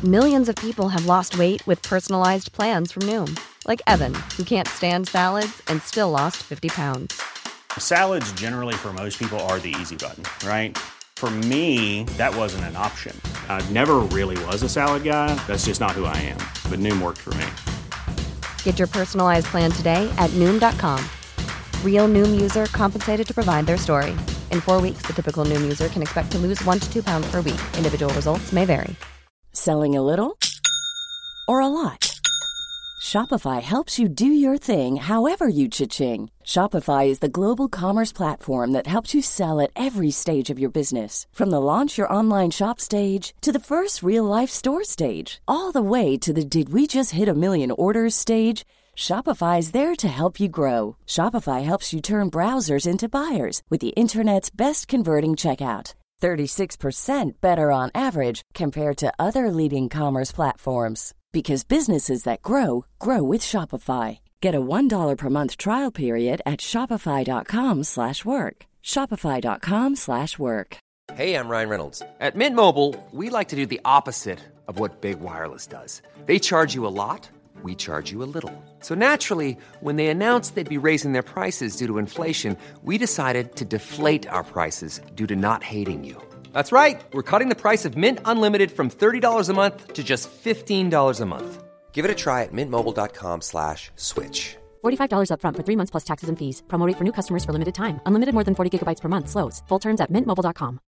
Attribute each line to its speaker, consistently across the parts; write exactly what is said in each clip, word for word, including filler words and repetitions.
Speaker 1: Millions of people have lost weight with personalized plans from Noom. Like Evan, who can't stand salads and still lost fifty pounds.
Speaker 2: Salads generally for most people are the easy button, right? For me, that wasn't an option. I never really was a salad guy. That's just not who I am. But Noom worked for me.
Speaker 1: Get your personalized plan today at Noom dot com. Real Noom user compensated to provide their story. In four weeks, the typical Noom user can expect to lose one to two pounds per week. Individual results may vary.
Speaker 3: Selling a little or a lot? Shopify helps you do your thing however you cha-ching. Shopify is the global commerce platform that helps you sell at every stage of your business. From the launch your online shop stage to the first real-life store stage, all the way to the did we just hit a million orders stage. Shopify is there to help you grow. Shopify helps you turn browsers into buyers with the internet's best converting checkout. thirty-six percent better on average compared to other leading commerce platforms. Because businesses that grow, grow with Shopify. Get a one dollar per month trial period at shopify.com slash work. Shopify.com slash work.
Speaker 4: Hey, I'm Ryan Reynolds. At Mint Mobile, we like to do the opposite of what Big Wireless does. They charge you a lot, we charge you a little. So naturally, when they announced they'd be raising their prices due to inflation, we decided to deflate our prices due to not hating you. That's right. We're cutting the price of Mint Unlimited from thirty dollars a month to just fifteen dollars a month. Give it a try at mintmobile.com slash switch.
Speaker 5: forty-five dollars up front for three months plus taxes and fees. Promo rate for new customers for limited time. Unlimited more than forty gigabytes per month. Slows full terms at mint mobile dot com.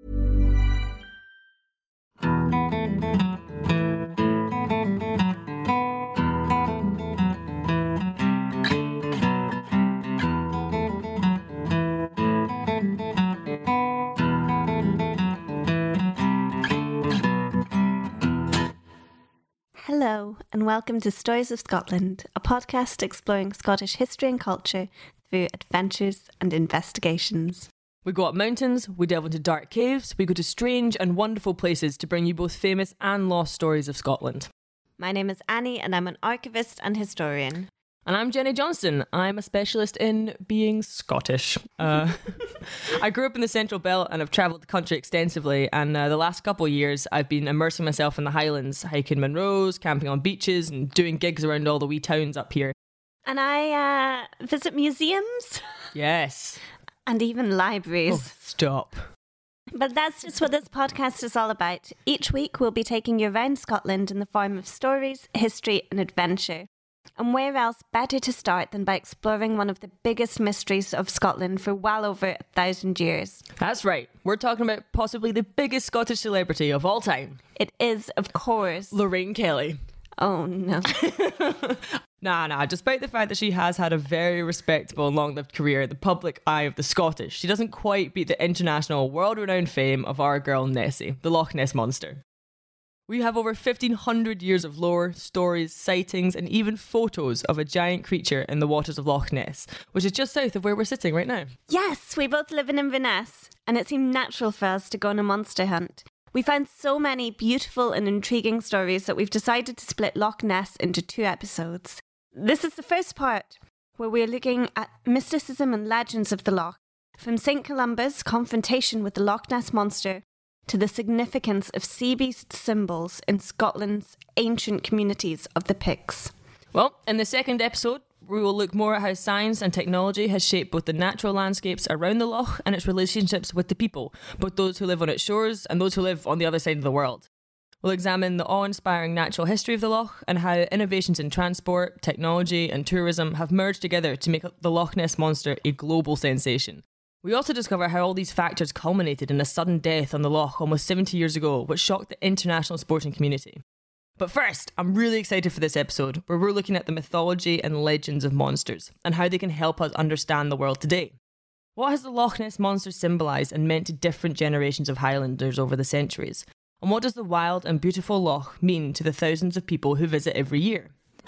Speaker 6: Hello, and welcome to Stories of Scotland, a podcast exploring Scottish history and culture through adventures and investigations.
Speaker 7: We go up mountains, we delve into dark caves, we go to strange and wonderful places to bring you both famous and lost stories of Scotland.
Speaker 6: My name is Annie, and I'm an archivist and historian.
Speaker 7: And I'm Jenny Johnston. I'm a specialist in being Scottish. Uh, I grew up in the Central Belt and I've travelled the country extensively. And uh, the last couple of years, I've been immersing myself in the Highlands, hiking Munros, camping on beaches, and doing gigs around all the wee towns up here.
Speaker 6: And I uh, visit museums.
Speaker 7: Yes.
Speaker 6: And even libraries.
Speaker 7: Oh, stop.
Speaker 6: But that's just what this podcast is all about. Each week, we'll be taking you around Scotland in the form of stories, history, and adventure. And where else better to start than by exploring one of the biggest mysteries of Scotland for well over a thousand years?
Speaker 7: That's right. We're talking about possibly the biggest Scottish celebrity of all time.
Speaker 6: It is, of course,
Speaker 7: Lorraine Kelly.
Speaker 6: Oh, no.
Speaker 7: Nah, nah, despite the fact that she has had a very respectable and long-lived career in the public eye of the Scottish, she doesn't quite beat the international world-renowned fame of our girl Nessie, the Loch Ness Monster. We have over fifteen hundred years of lore, stories, sightings, and even photos of a giant creature in the waters of Loch Ness, which is just south of where we're sitting right now.
Speaker 6: Yes, we both live in Inverness, and it seemed natural for us to go on a monster hunt. We found so many beautiful and intriguing stories that we've decided to split Loch Ness into two episodes. This is the first part, where we're looking at mysticism and legends of the Loch, from Saint Columba's confrontation with the Loch Ness Monster to the significance of sea beast symbols in Scotland's ancient communities of the Picts.
Speaker 7: Well, in the second episode, we will look more at how science and technology has shaped both the natural landscapes around the loch and its relationships with the people, both those who live on its shores and those who live on the other side of the world. We'll examine the awe-inspiring natural history of the loch and how innovations in transport, technology and tourism have merged together to make the Loch Ness Monster a global sensation. We also discover how all these factors culminated in a sudden death on the loch almost seventy years ago, which shocked the international sporting community. But first, I'm really excited for this episode, where we're looking at the mythology and legends of monsters, and how they can help us understand the world today. What has the Loch Ness Monster symbolised and meant to different generations of Highlanders over the centuries? And what does the wild and beautiful loch mean to the thousands of people who visit every year?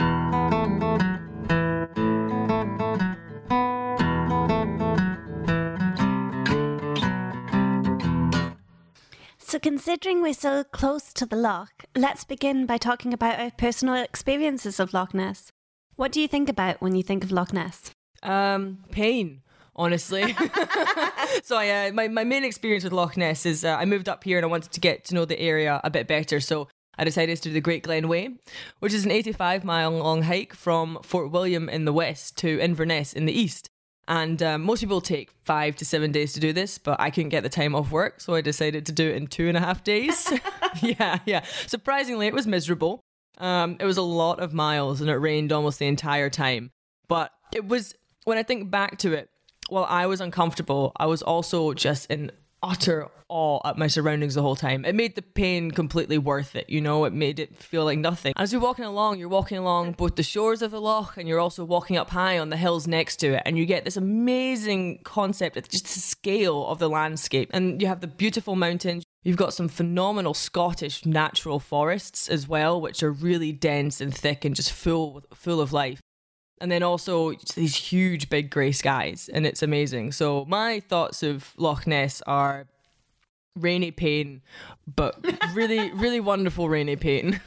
Speaker 6: So considering we're so close to the loch, let's begin by talking about our personal experiences of Loch Ness. What do you think about when you think of Loch Ness?
Speaker 7: Um, pain, honestly. so I, uh, my, my main experience with Loch Ness is uh, I moved up here and I wanted to get to know the area a bit better. So I decided to do the Great Glen Way, which is an eighty-five mile long hike from Fort William in the west to Inverness in the east. And um, most people take five to seven days to do this, but I couldn't get the time off work, so I decided to do it in two and a half days. yeah, yeah. Surprisingly, it was miserable. Um, it was a lot of miles and it rained almost the entire time. But it was, when I think back to it, while I was uncomfortable, I was also just in utter awe at my surroundings the whole time. It made the pain completely worth it, you know, it made it feel like nothing. As you're walking along, you're walking along both the shores of the loch and you're also walking up high on the hills next to it, and you get this amazing concept of just the scale of the landscape. And you have the beautiful mountains. You've got some phenomenal Scottish natural forests as well, which are really dense and thick and just full, full of life. And then also these huge big grey skies, and it's amazing. So my thoughts of Loch Ness are rainy pain, but really, really wonderful rainy pain.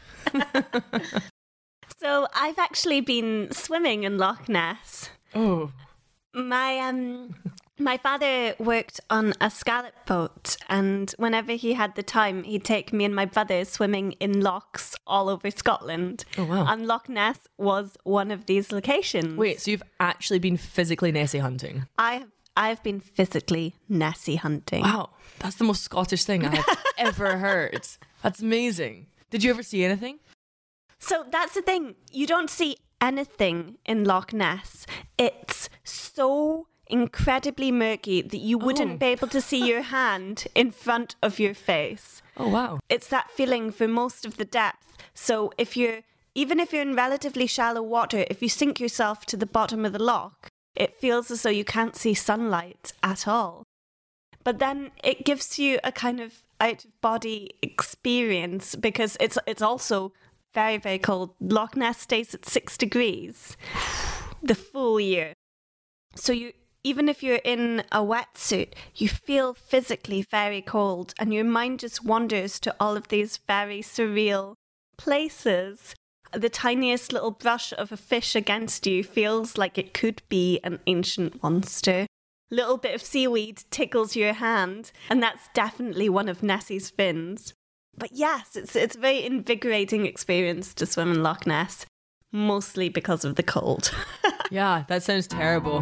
Speaker 6: So I've actually been swimming in Loch Ness.
Speaker 7: Oh.
Speaker 6: My um, my father worked on a scallop boat, and whenever he had the time, he'd take me and my brother swimming in lochs all over Scotland.
Speaker 7: Oh, wow.
Speaker 6: And Loch Ness was one of these locations.
Speaker 7: Wait, so you've actually been physically Nessie hunting?
Speaker 6: I have I've been physically Nessie hunting.
Speaker 7: Wow, that's the most Scottish thing I have ever heard. That's amazing. Did you ever see anything?
Speaker 6: So that's the thing. You don't see anything in Loch Ness. It's so incredibly murky that you wouldn't
Speaker 7: Oh.
Speaker 6: be able to see your hand in front of your face.
Speaker 7: Oh, wow.
Speaker 6: It's that feeling for most of the depth. So if you're, even if you're in relatively shallow water, if you sink yourself to the bottom of the loch, it feels as though you can't see sunlight at all. But then it gives you a kind of out-of-body experience because it's it's also very, very cold. Loch Ness stays at six degrees the full year. So you, even if you're in a wetsuit, you feel physically very cold and your mind just wanders to all of these very surreal places. The tiniest little brush of a fish against you feels like it could be an ancient monster. Little bit of seaweed tickles your hand, and that's definitely one of Nessie's fins. But yes, it's it's a very invigorating experience to swim in Loch Ness, mostly because of the cold.
Speaker 7: Yeah, that sounds terrible.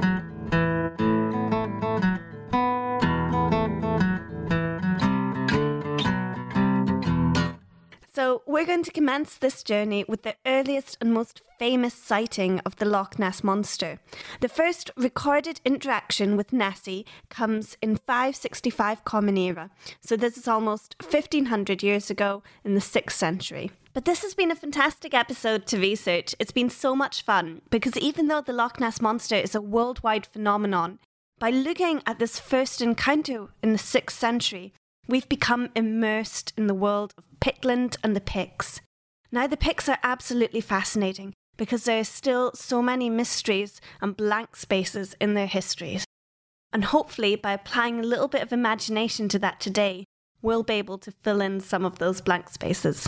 Speaker 6: So we're going to commence this journey with the earliest and most famous sighting of the Loch Ness Monster. The first recorded interaction with Nessie comes in five sixty-five Common Era. So this is almost fifteen hundred years ago in the sixth century. But this has been a fantastic episode to research. It's been so much fun because even though the Loch Ness Monster is a worldwide phenomenon, by looking at this first encounter in the sixth century, we've become immersed in the world of Pictland and the Picts. Now, the Picts are absolutely fascinating because there are still so many mysteries and blank spaces in their histories. And hopefully, by applying a little bit of imagination to that today, we'll be able to fill in some of those blank spaces.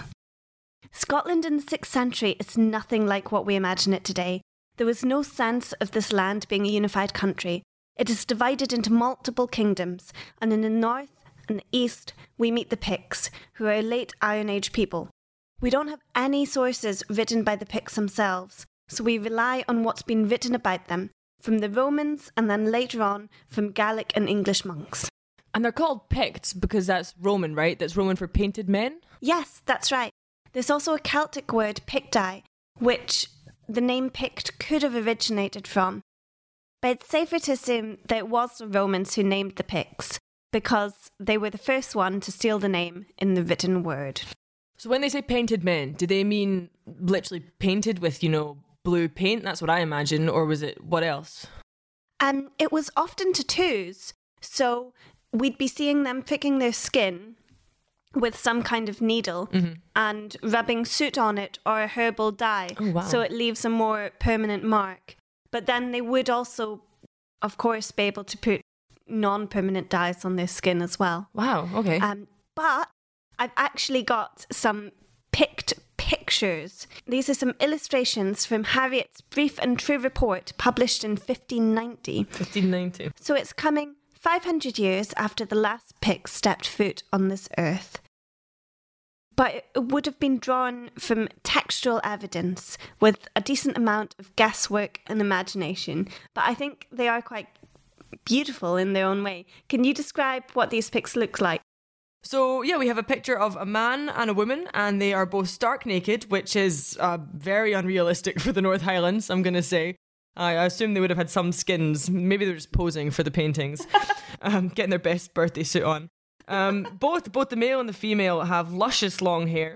Speaker 6: Scotland in the sixth century is nothing like what we imagine it today. There was no sense of this land being a unified country. It is divided into multiple kingdoms, and in the north and the east, we meet the Picts, who are a late Iron Age people. We don't have any sources written by the Picts themselves, so we rely on what's been written about them, from the Romans and then later on from Gaelic and English monks.
Speaker 7: And they're called Picts because that's Roman, right? That's Roman for painted men?
Speaker 6: Yes, that's right. There's also a Celtic word, Picti, which the name Pict could have originated from. But it's safer to assume that it was the Romans who named the Picts, because they were the first one to seal the name in the written word.
Speaker 7: So when they say painted men, do they mean literally painted with, you know, blue paint? That's what I imagine. Or was it what else?
Speaker 6: Um, it was often tattoos. So we'd be seeing them pricking their skin with some kind of needle mm-hmm. and rubbing soot on it or a herbal dye.
Speaker 7: Oh, wow.
Speaker 6: So it leaves a more permanent mark. But then they would also, of course, be able to put non-permanent dyes on their skin as well.
Speaker 7: Wow, okay.
Speaker 6: Um, but I've actually got some picked pictures. These are some illustrations from Harriet's Brief and True Report, published in fifteen ninety.
Speaker 7: fifteen ninety.
Speaker 6: So it's coming five hundred years after the last Pict stepped foot on this earth. but it would have been drawn from textual evidence with a decent amount of guesswork and imagination. But I think they are quite beautiful in their own way. Can you describe what these pics look like?
Speaker 7: So, yeah, we have a picture of a man and a woman, and they are both stark naked, which is uh, very unrealistic for the North Highlands, I'm going to say. I assume they would have had some skins. Maybe they're just posing for the paintings, um, getting their best birthday suit on. Um, both both the male and the female have luscious long hair,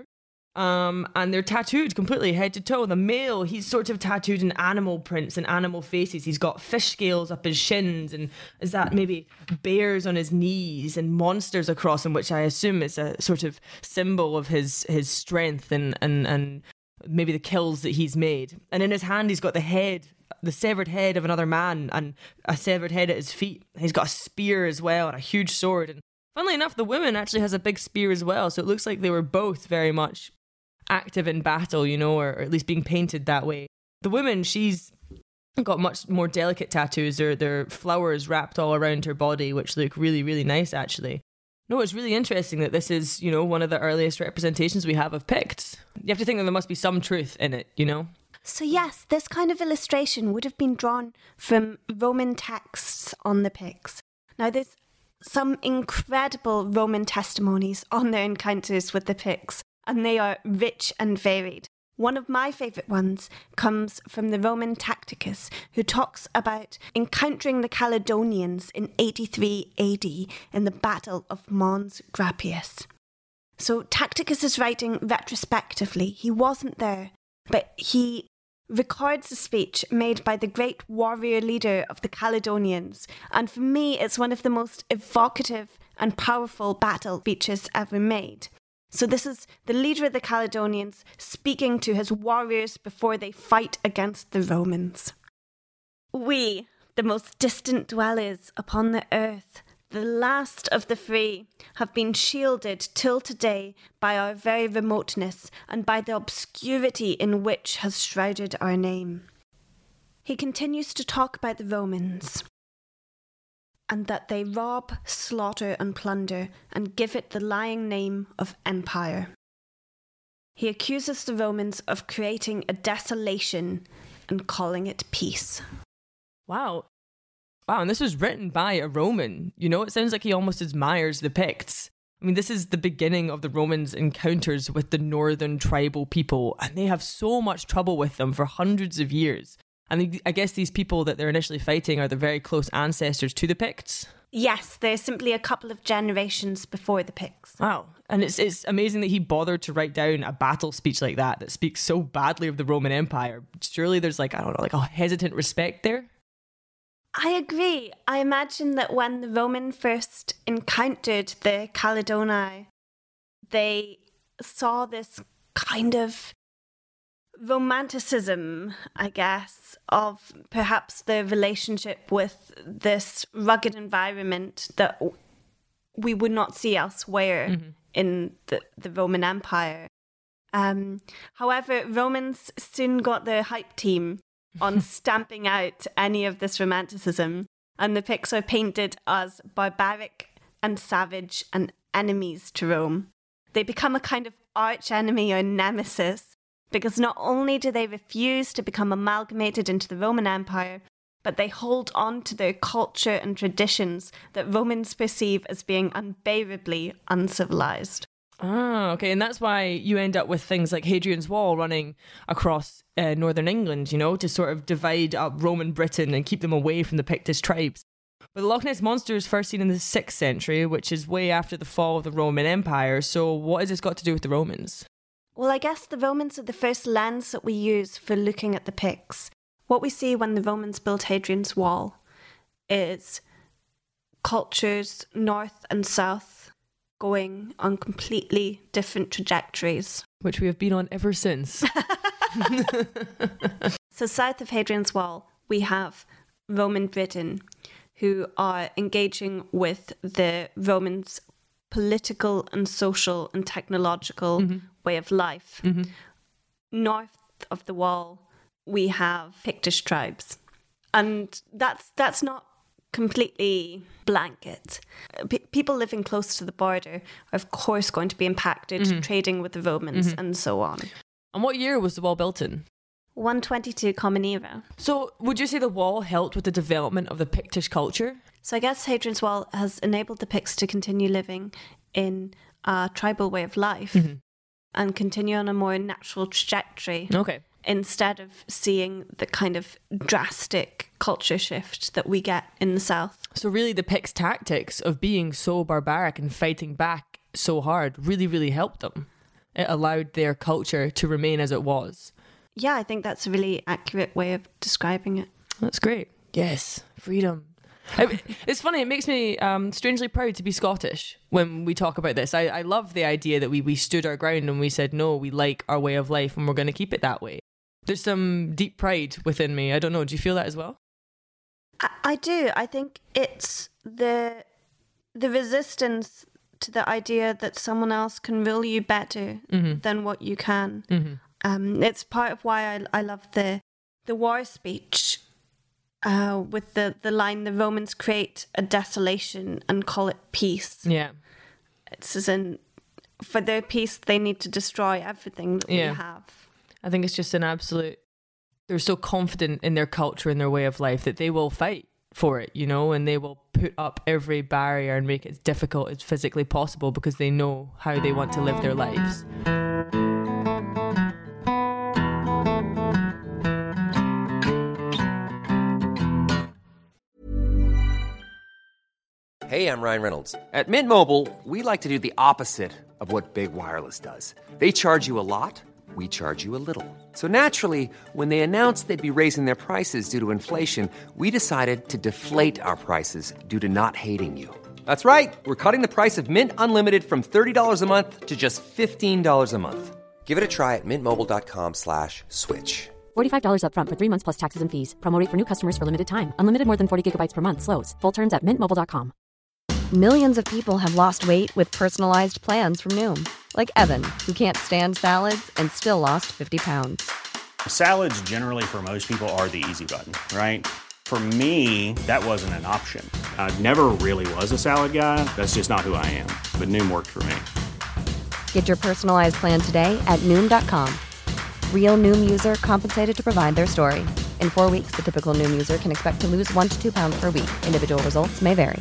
Speaker 7: um, and they're tattooed completely head to toe. The male, he's sort of tattooed in animal prints and animal faces. He's got fish scales up his shins, and is that maybe bears on his knees and monsters across him, which I assume is a sort of symbol of his his strength and and and maybe the kills that he's made. And in his hand, he's got the head. the severed head of another man and a severed head at his feet. He's got a spear as well and a huge sword. And funnily enough, the woman actually has a big spear as well. So it looks like they were both very much active in battle, you know, or, or at least being painted that way. The woman, she's got much more delicate tattoos. There, there are flowers wrapped all around her body, which look really, really nice, actually. No, it's really interesting that this is, you know, one of the earliest representations we have of Picts. You have to think that there must be some truth in it, you know?
Speaker 6: So yes, this kind of illustration would have been drawn from Roman texts on the Picts. Now there's some incredible Roman testimonies on their encounters with the Picts, and they are rich and varied. One of my favourite ones comes from the Roman Tacticus, who talks about encountering the Caledonians in eighty-three A D in the Battle of Mons Graupius. So Tacticus is writing retrospectively. He wasn't there, but he records a speech made by the great warrior leader of the Caledonians, and for me it's one of the most evocative and powerful battle speeches ever made. So this is the leader of the Caledonians speaking to his warriors before they fight against the Romans. We, the most distant dwellers upon the earth, the last of the free, have been shielded till today by our very remoteness and by the obscurity in which has shrouded our name. He continues to talk about the Romans, and that they rob, slaughter and plunder, and give it the lying name of empire. He accuses the Romans of creating a desolation and calling it peace.
Speaker 7: Wow. Wow, and this was written by a Roman. You know, it sounds like he almost admires the Picts. I mean, this is the beginning of the Romans' encounters with the northern tribal people, and they have so much trouble with them for hundreds of years. And I guess these people that they're initially fighting are the very close ancestors to the Picts?
Speaker 6: Yes, they're simply a couple of generations before the Picts.
Speaker 7: Wow. And it's it's amazing that he bothered to write down a battle speech like that that speaks so badly of the Roman Empire. Surely there's like, I don't know, like a hesitant respect there?
Speaker 6: I agree. I imagine that when the Roman first encountered the Caledonii, they saw this kind of romanticism, I guess, of perhaps the relationship with this rugged environment that we would not see elsewhere mm-hmm. in the, the Roman Empire. Um, however, Romans soon got their hype team on stamping out any of this romanticism, and the Picts are painted as barbaric and savage and enemies to Rome. They become a kind of arch enemy or nemesis, because not only do they refuse to become amalgamated into the Roman Empire, but they hold on to their culture and traditions that Romans perceive as being unbearably uncivilized.
Speaker 7: Ah, okay, and that's why you end up with things like Hadrian's Wall running across uh, northern England, you know, to sort of divide up Roman Britain and keep them away from the Pictish tribes. But the Loch Ness Monster is first seen in the sixth century, which is way after the fall of the Roman Empire, so what has this got to do with the Romans?
Speaker 6: Well, I guess the Romans are the first lens that we use for looking at the Picts. What we see when the Romans built Hadrian's Wall is cultures north and south going on completely different trajectories.
Speaker 7: Which we have been on ever since.
Speaker 6: So south of Hadrian's Wall, we have Roman Britain, who are engaging with the Romans' political and social and technological mm-hmm. way of life. Mm-hmm. North of the wall, we have Pictish tribes. And that's that's not completely blanket. P- people living close to the border are, of course, going to be impacted, mm-hmm. trading with the Romans mm-hmm. and so on.
Speaker 7: And what year was the wall built in?
Speaker 6: one twenty-two Common Era.
Speaker 7: So would you say the wall helped with the development of the Pictish culture?
Speaker 6: So I guess Hadrian's Wall has enabled the Picts to continue living in a tribal way of life mm-hmm. and continue on a more natural trajectory.
Speaker 7: Okay.
Speaker 6: Instead of seeing the kind of drastic culture shift that we get in the south.
Speaker 7: So really the Picts' tactics of being so barbaric and fighting back so hard really, really helped them. It allowed their culture to remain as it was.
Speaker 6: Yeah, I think that's a really accurate way of describing it.
Speaker 7: That's great. Yes, freedom. It, it's funny, it makes me um, strangely proud to be Scottish when we talk about this. I, I love the idea that we, we stood our ground and we said, no, we like our way of life and we're going to keep it that way. There's some deep pride within me. I don't know, do you feel that as well?
Speaker 6: I, I do. I think it's the the resistance to the idea that someone else can rule you better mm-hmm. than what you can. Mm-hmm. Um, it's part of why I, I love the the war speech uh, with the, the line, the Romans create a desolation and call it peace.
Speaker 7: Yeah.
Speaker 6: It's as in, for their peace, they need to destroy everything that yeah. we have.
Speaker 7: I think it's just an absolute, they're so confident in their culture and their way of life that they will fight for it, you know, and they will put up every barrier and make it as difficult as physically possible because they know how they want to live their lives.
Speaker 4: Hey, I'm Ryan Reynolds. At Mint Mobile, we like to do the opposite of what Big Wireless does. They charge you a lot. We charge you a little. So naturally, when they announced they'd be raising their prices due to inflation, we decided to deflate our prices due to not hating you. That's right. We're cutting the price of Mint Unlimited from thirty dollars a month to just fifteen dollars a month. Give it a try at mintmobile.com slash switch.
Speaker 5: forty-five dollars up front for three months plus taxes and fees. Promo rate for new customers for limited time. Unlimited more than forty gigabytes per month. Slows full terms at mint mobile dot com.
Speaker 1: Millions of people have lost weight with personalized plans from Noom. Like Evan, who can't stand salads and still lost fifty pounds.
Speaker 2: Salads generally for most people are the easy button, right? For me, that wasn't an option. I never really was a salad guy. That's just not who I am. But Noom worked for me.
Speaker 1: Get your personalized plan today at Noom dot com. Real Noom user compensated to provide their story. In four weeks, the typical Noom user can expect to lose one to two pounds per week. Individual results may vary.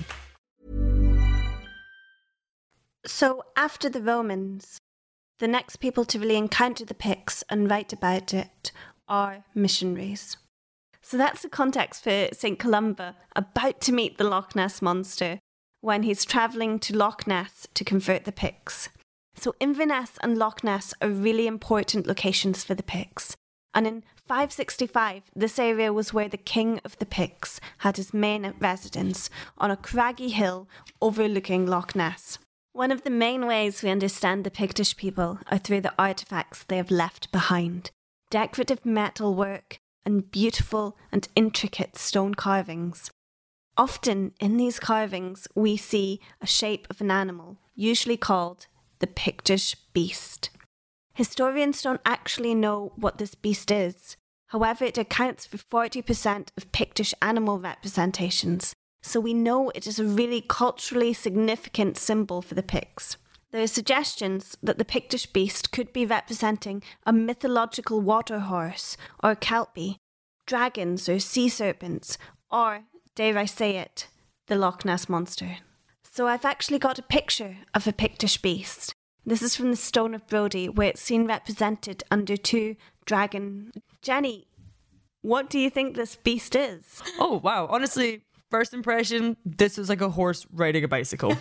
Speaker 6: So after the Romans, the next people to really encounter the Picts and write about it are missionaries. So that's the context for Saint Columba about to meet the Loch Ness Monster when he's travelling to Loch Ness to convert the Picts. So Inverness and Loch Ness are really important locations for the Picts. And in five sixty-five, this area was where the king of the Picts had his main residence on a craggy hill overlooking Loch Ness. One of the main ways we understand the Pictish people are through the artefacts they have left behind. Decorative metalwork and beautiful and intricate stone carvings. Often in these carvings we see a shape of an animal, usually called the Pictish beast. Historians don't actually know what this beast is. However, it accounts for forty percent of Pictish animal representations, so we know it is a really culturally significant symbol for the Picts. There are suggestions that the Pictish beast could be representing a mythological water horse or a kelpie, dragons or sea serpents, or, dare I say it, the Loch Ness Monster. So I've actually got a picture of a Pictish beast. This is from the Stone of Brodie, where it's seen represented under two dragon. Jenny, what do you think this beast is?
Speaker 7: Oh, wow. Honestly, first impression, this is like a horse riding a bicycle.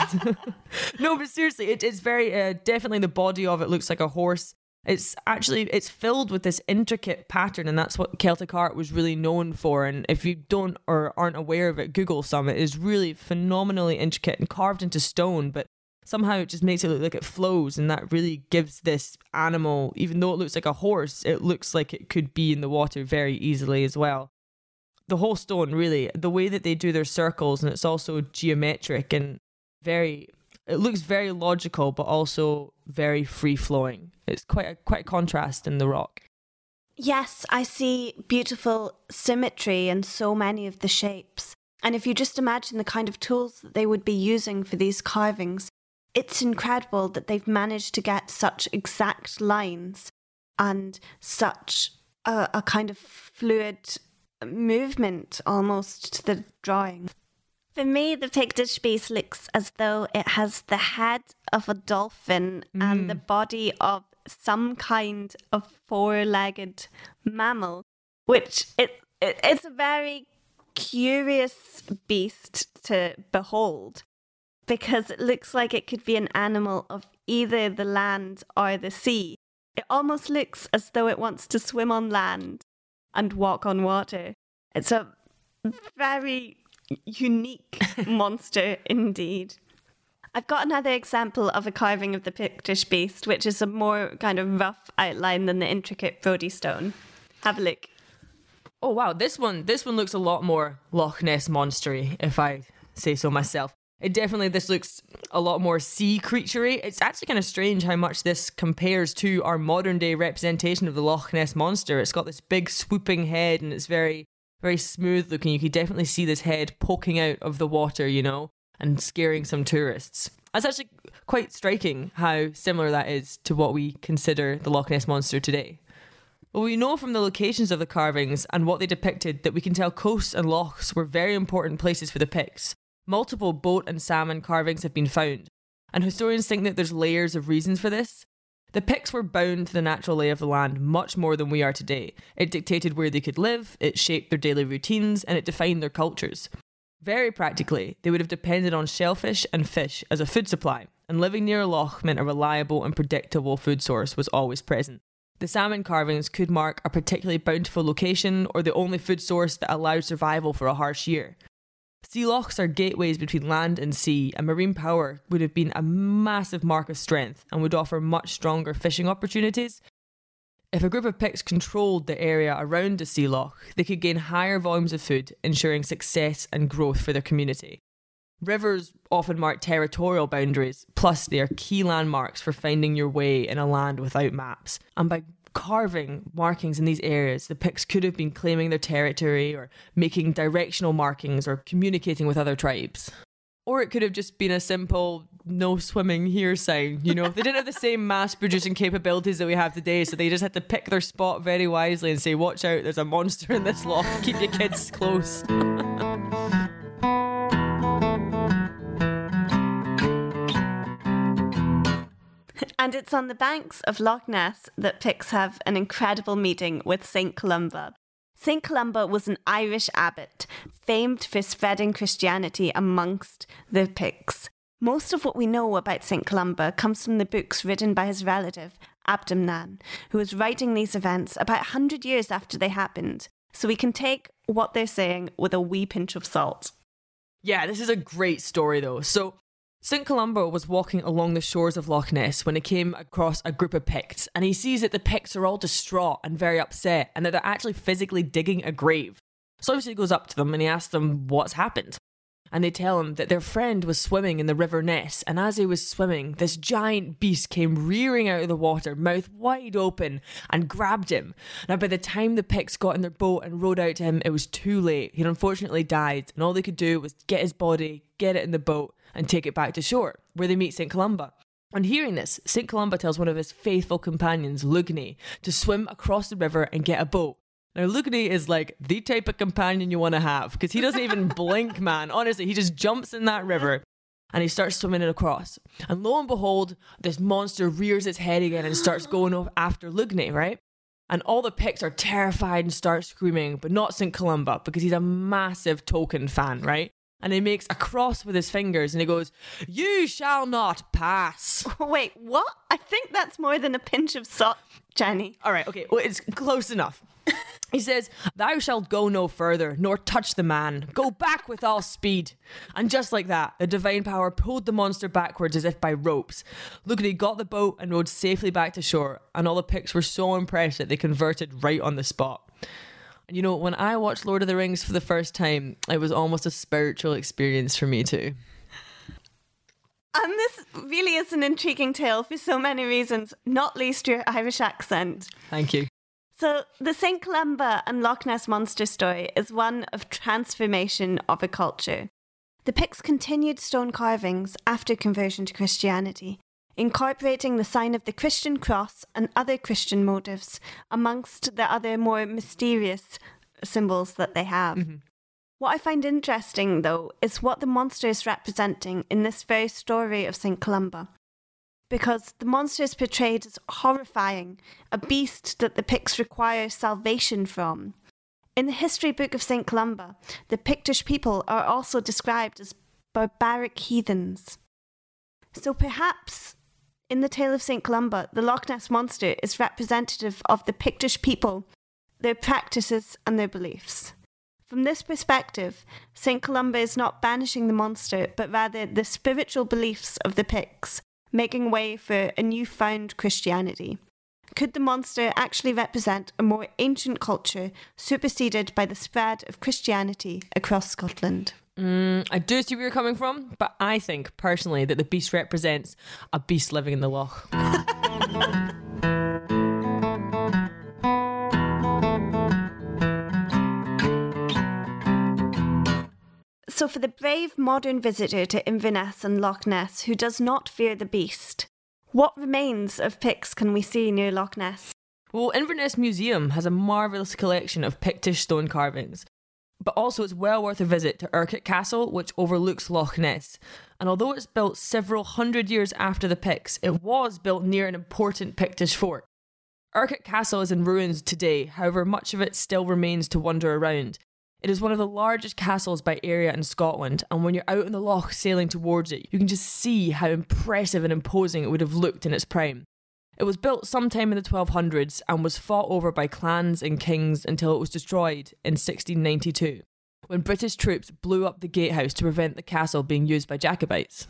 Speaker 7: No, but seriously, it, it's very, uh, definitely the body of it looks like a horse. It's actually, it's filled with this intricate pattern, and that's what Celtic art was really known for. And if you don't or aren't aware of it, Google some. It is really phenomenally intricate and carved into stone, but somehow it just makes it look like it flows, and that really gives this animal, even though it looks like a horse, it looks like it could be in the water very easily as well. The whole stone, really, the way that they do their circles, and it's also geometric and very, it looks very logical, but also very free-flowing. It's quite a, quite a contrast in the rock.
Speaker 6: Yes, I see beautiful symmetry in so many of the shapes. And if you just imagine the kind of tools that they would be using for these carvings, it's incredible that they've managed to get such exact lines and such a, a kind of fluid movement almost to the drawing. For me, the Pictish beast looks as though it has the head of a dolphin mm. and the body of some kind of four-legged mammal, which it, it it's a very curious beast to behold because it looks like it could be an animal of either the land or the sea. It almost looks as though it wants to swim on land and walk on water. It's a very unique monster indeed. I've got another example of a carving of the Pictish beast, which is a more kind of rough outline than the intricate Brodie stone. Have a look.
Speaker 7: Oh wow, this one this one looks a lot more Loch Ness monstery, if I say so myself. It definitely, this looks a lot more sea creaturey. It's actually kind of strange how much this compares to our modern day representation of the Loch Ness monster. It's got this big swooping head and it's very, very smooth looking. You could definitely see this head poking out of the water, you know, and scaring some tourists. It's actually quite striking how similar that is to what we consider the Loch Ness monster today. Well, we know from the locations of the carvings and what they depicted that we can tell coasts and lochs were very important places for the Picts. Multiple boat and salmon carvings have been found, and historians think that there's layers of reasons for this. The Picts were bound to the natural lay of the land much more than we are today. It dictated where they could live, it shaped their daily routines, and it defined their cultures. Very practically, they would have depended on shellfish and fish as a food supply, and living near a loch meant a reliable and predictable food source was always present. The salmon carvings could mark a particularly bountiful location or the only food source that allowed survival for a harsh year. Sea lochs are gateways between land and sea, and marine power would have been a massive mark of strength and would offer much stronger fishing opportunities. If a group of Picts controlled the area around a sea loch, they could gain higher volumes of food, ensuring success and growth for their community. Rivers often mark territorial boundaries, plus they are key landmarks for finding your way in a land without maps. And by carving markings in these areas, the Picts could have been claiming their territory or making directional markings or communicating with other tribes. Or it could have just been a simple no swimming here sign. You know, they didn't have the same mass producing capabilities that we have today, so they just had to pick their spot very wisely and say, watch out, there's a monster in this loch, keep your kids close.
Speaker 6: And it's on the banks of Loch Ness that Picts have an incredible meeting with Saint Columba. Saint Columba was an Irish abbot, famed for spreading Christianity amongst the Picts. Most of what we know about Saint Columba comes from the books written by his relative, Abdamnan, who was writing these events about one hundred years after they happened. So we can take what they're saying with a wee pinch of salt.
Speaker 7: Yeah, this is a great story though. So Saint Columba was walking along the shores of Loch Ness when he came across a group of Picts, and he sees that the Picts are all distraught and very upset and that they're actually physically digging a grave. So obviously he goes up to them and he asks them what's happened. And they tell him that their friend was swimming in the River Ness, and as he was swimming, this giant beast came rearing out of the water, mouth wide open, and grabbed him. Now, by the time the Picts got in their boat and rowed out to him, it was too late. He'd unfortunately died, and all they could do was get his body, get it in the boat, and take it back to shore, where they meet Saint Columba. On hearing this, Saint Columba tells one of his faithful companions, Lugni, to swim across the river and get a boat. Now, Lugni is like the type of companion you want to have, because he doesn't even blink, man. Honestly, he just jumps in that river and he starts swimming it across. And lo and behold, this monster rears its head again and starts going after Lugni, right? And all the Picts are terrified and start screaming, but not Saint Columba, because he's a massive Tolkien fan, right? And he makes a cross with his fingers and he goes, "You shall not pass."
Speaker 6: Wait, what? I think that's more than a pinch of salt, Jenny.
Speaker 7: All right, okay, well, it's close enough. He says, "Thou shalt go no further, nor touch the man. Go back with all speed." And just like that, the divine power pulled the monster backwards as if by ropes. Lugni got the boat and rowed safely back to shore, and all the Picts were so impressed that they converted right on the spot. And you know, when I watched Lord of the Rings for the first time, it was almost a spiritual experience for me too.
Speaker 6: And this really is an intriguing tale for so many reasons, not least your Irish accent.
Speaker 7: Thank you.
Speaker 6: So the Saint Columba and Loch Ness Monster story is one of transformation of a culture. The Picts continued stone carvings after conversion to Christianity, incorporating the sign of the Christian cross and other Christian motifs amongst the other more mysterious symbols that they have. Mm-hmm. What I find interesting, though, is what the monster is representing in this very story of Saint Columba. Because the monster is portrayed as horrifying, a beast that the Picts require salvation from. In the history book of Saint Columba, the Pictish people are also described as barbaric heathens. So perhaps, in the tale of Saint Columba, the Loch Ness Monster is representative of the Pictish people, their practices and their beliefs. From this perspective, Saint Columba is not banishing the monster, but rather the spiritual beliefs of the Picts, making way for a newfound Christianity. Could the monster actually represent a more ancient culture superseded by the spread of Christianity across Scotland?
Speaker 7: Mm, I do see where you're coming from, but I think, personally, that the beast represents a beast living in the loch.
Speaker 6: So for the brave modern visitor to Inverness and Loch Ness who does not fear the beast, what remains of Picts can we see near Loch Ness?
Speaker 7: Well, Inverness Museum has a marvellous collection of Pictish stone carvings, but also it's well worth a visit to Urquhart Castle, which overlooks Loch Ness. And although it's built several hundred years after the Picts, it was built near an important Pictish fort. Urquhart Castle is in ruins today, however much of it still remains to wander around. It is one of the largest castles by area in Scotland, and when you're out in the loch sailing towards it, you can just see how impressive and imposing it would have looked in its prime. It was built sometime in the twelve hundreds and was fought over by clans and kings until it was destroyed in sixteen ninety-two, when British troops blew up the gatehouse to prevent the castle being used by Jacobites.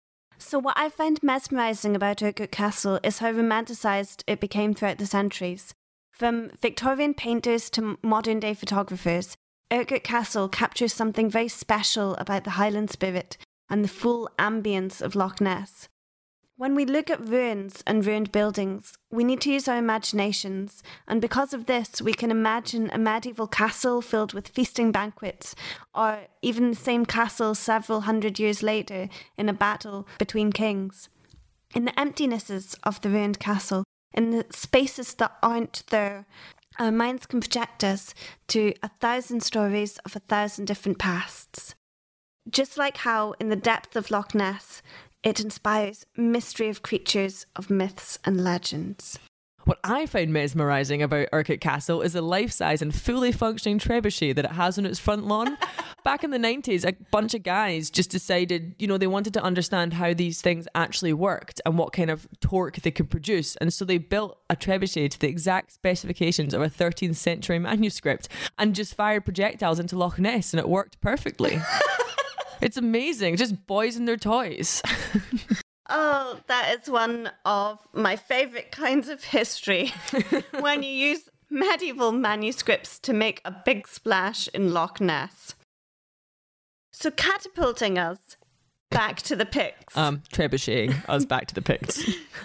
Speaker 6: So what I find mesmerising about Urquhart Castle is how romanticised it became throughout the centuries. From Victorian painters to modern-day photographers, Urquhart Castle captures something very special about the Highland spirit and the full ambience of Loch Ness. When we look at ruins and ruined buildings, we need to use our imaginations, and because of this, we can imagine a medieval castle filled with feasting banquets, or even the same castle several hundred years later in a battle between kings. In the emptinesses of the ruined castle, in the spaces that aren't there, our minds can project us to a thousand stories of a thousand different pasts. Just like how, in the depth of Loch Ness, it inspires mystery of creatures of myths and legends.
Speaker 7: What I find mesmerising about Urquhart Castle is the life-size and fully functioning trebuchet that it has on its front lawn. Back in the nineties, a bunch of guys just decided, you know, they wanted to understand how these things actually worked and what kind of torque they could produce. And so they built a trebuchet to the exact specifications of a thirteenth century manuscript and just fired projectiles into Loch Ness, and it worked perfectly. It's amazing. Just boys and their toys.
Speaker 6: Oh, that is one of my favourite kinds of history. When you use medieval manuscripts to make a big splash in Loch Ness. So catapulting us back to the Picts.
Speaker 7: Um, trebucheting us back to the Picts.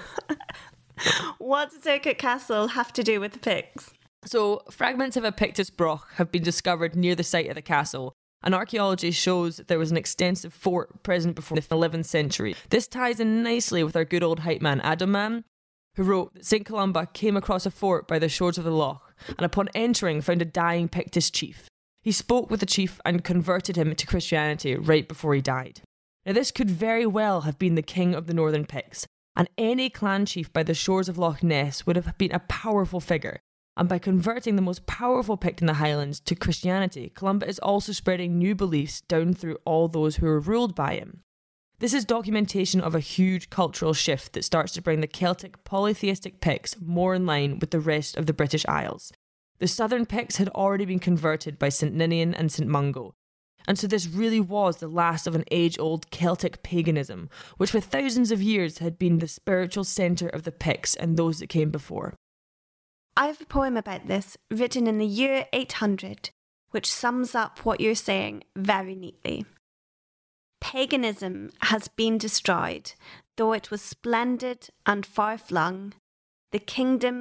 Speaker 6: What does Urquhart Castle have to do with the Picts?
Speaker 7: So, fragments of a Pictish broch have been discovered near the site of the castle, and archaeology shows that there was an extensive fort present before the eleventh century. This ties in nicely with our good old hype man, Adam Man, who wrote that Saint Columba came across a fort by the shores of the loch, and upon entering found a dying Pictish chief. He spoke with the chief and converted him to Christianity right before he died. Now this could very well have been the king of the Northern Picts, and any clan chief by the shores of Loch Ness would have been a powerful figure. And by converting the most powerful Pict in the Highlands to Christianity, Columba is also spreading new beliefs down through all those who are ruled by him. This is documentation of a huge cultural shift that starts to bring the Celtic polytheistic Picts more in line with the rest of the British Isles. The southern Picts had already been converted by Saint Ninian and Saint Mungo, and so this really was the last of an age-old Celtic paganism, which for thousands of years had been the spiritual centre of the Picts and those that came before.
Speaker 6: I have a poem about this, written in the year eight hundred, which sums up what you're saying very neatly. Paganism has been destroyed, though it was splendid and far-flung. The kingdoms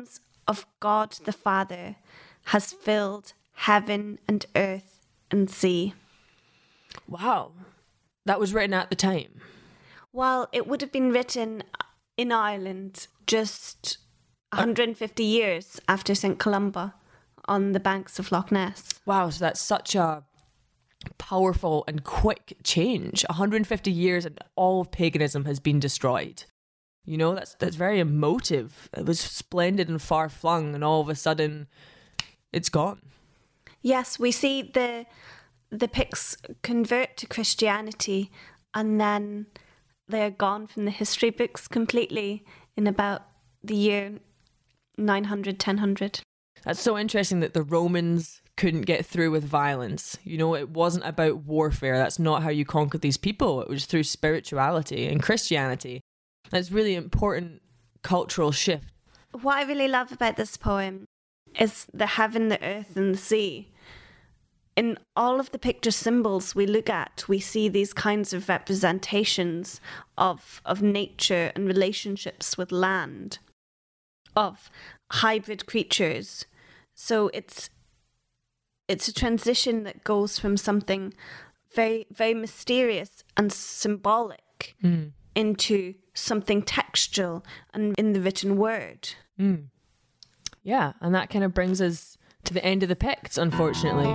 Speaker 6: of God the Father has filled heaven and earth and sea.
Speaker 7: Wow. That was written at the time.
Speaker 6: Well, it would have been written in Ireland just one hundred fifty years after Saint Columba on the banks of Loch Ness.
Speaker 7: Wow, so that's such a powerful and quick change. one hundred fifty years and all of paganism has been destroyed. You know, that's that's very emotive. It was splendid and far-flung, and all of a sudden, it's gone.
Speaker 6: Yes, we see the the Picts convert to Christianity, and then they're gone from the history books completely in about the year nine hundred, ten hundred.
Speaker 7: That's so interesting that the Romans couldn't get through with violence. You know, it wasn't about warfare. That's not how you conquered these people. It was through spirituality and Christianity. That's really important cultural shift.
Speaker 6: What I really love about this poem is the heaven, the earth, and the sea. In all of the picture symbols we look at, we see these kinds of representations of, of nature and relationships with land, of hybrid creatures. So it's it's a transition that goes from something very, very mysterious and symbolic mm. into something textual and in the written word.
Speaker 7: Mm. Yeah, and that kind of brings us to the end of the Picts, unfortunately.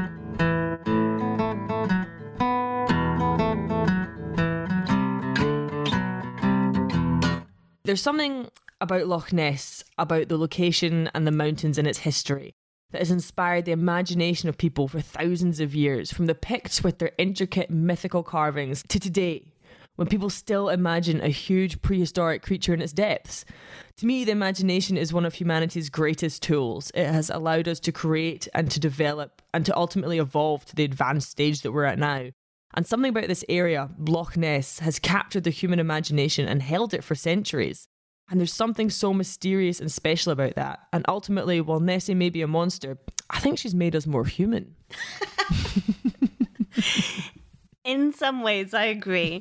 Speaker 7: There's something about Loch Ness, about the location and the mountains and its history, that has inspired the imagination of people for thousands of years, from the Picts with their intricate mythical carvings to today, when people still imagine a huge prehistoric creature in its depths. To me, the imagination is one of humanity's greatest tools. It has allowed us to create and to develop and to ultimately evolve to the advanced stage that we're at now. And something about this area, Loch Ness, has captured the human imagination and held it for centuries. And there's something so mysterious and special about that. And ultimately, while Nessie may be a monster, I think she's made us more human.
Speaker 6: In some ways, I agree.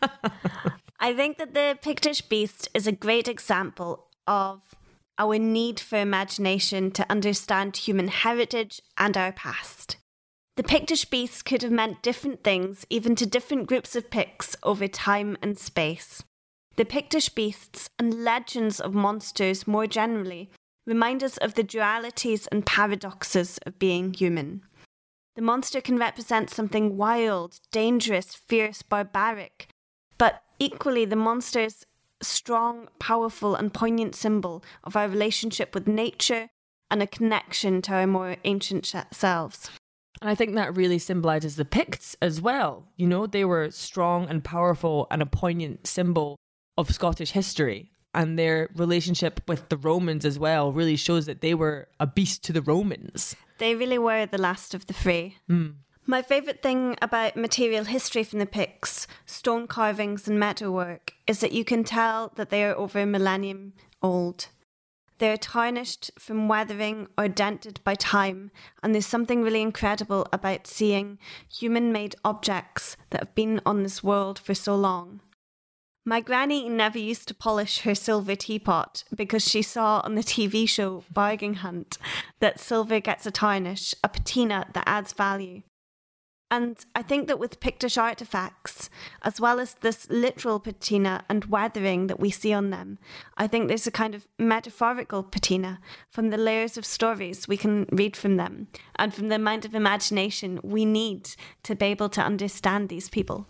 Speaker 6: I think that the Pictish Beast is a great example of our need for imagination to understand human heritage and our past. The Pictish Beast could have meant different things, even to different groups of Picts over time and space. The Pictish beasts and legends of monsters more generally remind us of the dualities and paradoxes of being human. The monster can represent something wild, dangerous, fierce, barbaric, but equally the monster is a strong, powerful and poignant symbol of our relationship with nature and a connection to our more ancient selves.
Speaker 7: And I think that really symbolises the Picts as well. You know, they were strong and powerful and a poignant symbol of Scottish history, and their relationship with the Romans as well really shows that they were a beast to the Romans.
Speaker 6: They really were the last of the fray. Mm. My favourite thing about material history from the Picts, stone carvings and metalwork, is that you can tell that they are over a millennium old. They are tarnished from weathering or dented by time, and there's something really incredible about seeing human-made objects that have been on this world for so long. My granny never used to polish her silver teapot because she saw on the T V show Bargain Hunt that silver gets a tarnish, a patina that adds value. And I think that with Pictish artefacts, as well as this literal patina and weathering that we see on them, I think there's a kind of metaphorical patina from the layers of stories we can read from them and from the amount of imagination we need to be able to understand these people.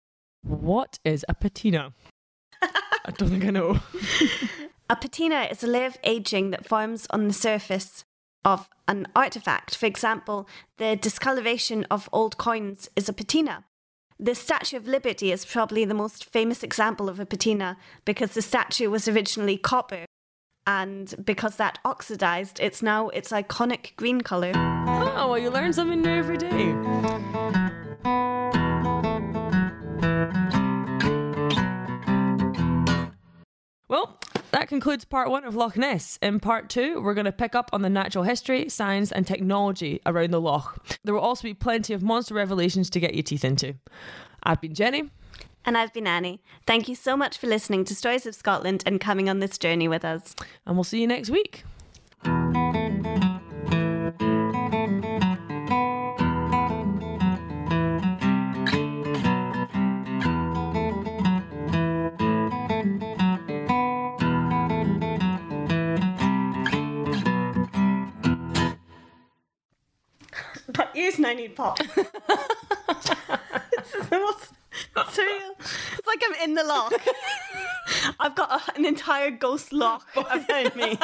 Speaker 7: What is a patina? I don't think I know.
Speaker 6: A patina is a layer of aging that forms on the surface of an artifact. For example, the discoloration of old coins is a patina. The Statue of Liberty is probably the most famous example of a patina because the statue was originally copper, and because that oxidized, it's now its iconic green colour.
Speaker 7: Oh, well, you learn something new every day. Well, that concludes part one of Loch Ness. In part two, we're going to pick up on the natural history, science and technology around the loch. There will also be plenty of monster revelations to get your teeth into. I've been Jenny.
Speaker 6: And I've been Annie. Thank you so much for listening to Stories of Scotland and coming on this journey with us.
Speaker 7: And we'll see you next week.
Speaker 6: ears now need pop. This is the most surreal. It's like I'm in the loch. I've got a, an entire ghost loch around me.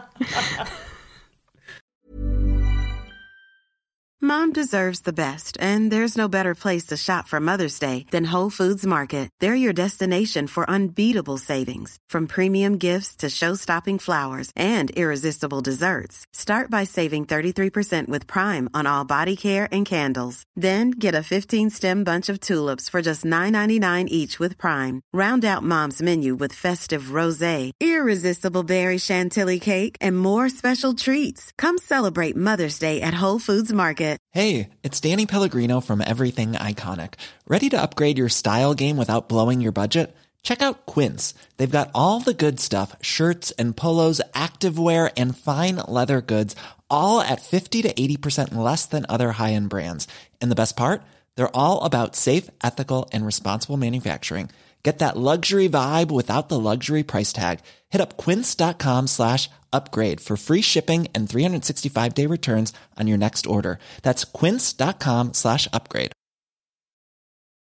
Speaker 8: Mom deserves the best, and there's no better place to shop for Mother's Day than Whole Foods Market. They're your destination for unbeatable savings, from premium gifts to show-stopping flowers and irresistible desserts. Start by saving thirty-three percent with Prime on all body care and candles. Then get a fifteen-stem bunch of tulips for just nine ninety-nine each with Prime. Round out Mom's menu with festive rosé, irresistible berry chantilly cake, and more special treats. Come celebrate Mother's Day at Whole Foods Market.
Speaker 9: Hey, it's Danny Pellegrino from Everything Iconic. Ready to upgrade your style game without blowing your budget? Check out Quince. They've got all the good stuff, shirts and polos, activewear, and fine leather goods, all at fifty to eighty percent less than other high-end brands. And the best part? They're all about safe, ethical, and responsible manufacturing. Get that luxury vibe without the luxury price tag. Hit up quince.com slash upgrade for free shipping and three sixty-five day returns on your next order. That's quince.com slash upgrade.